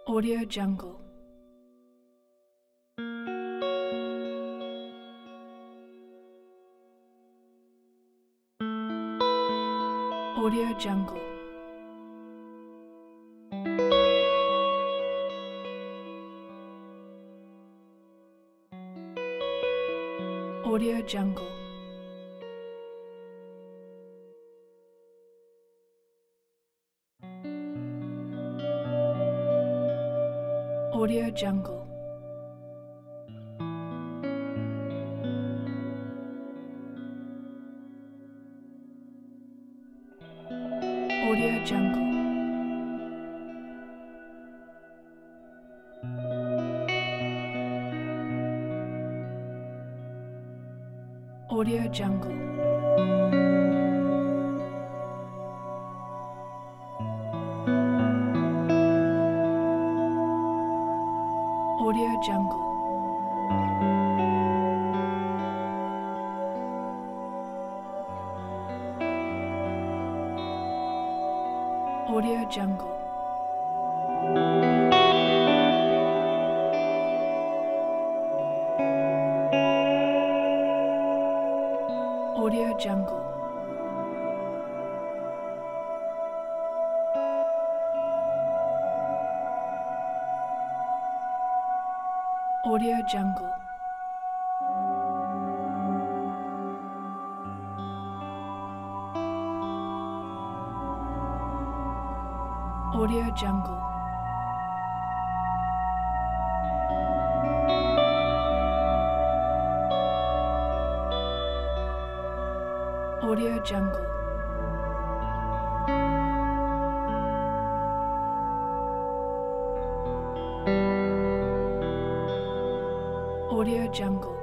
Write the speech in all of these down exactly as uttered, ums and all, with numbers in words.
Audio Jungle. Audio Jungle. Audio Jungle. Audio Jungle. Audio Jungle. Audio Jungle. Audio Jungle. Audio Jungle. Audio Jungle. Audio Jungle. Audio Jungle. Audio Jungle. Audio Jungle.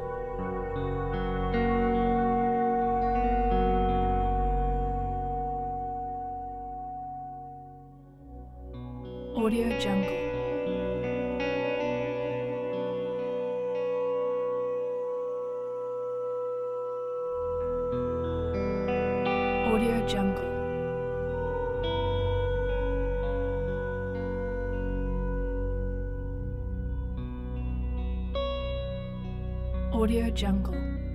Audio Jungle. Audio Jungle. Audio Jungle.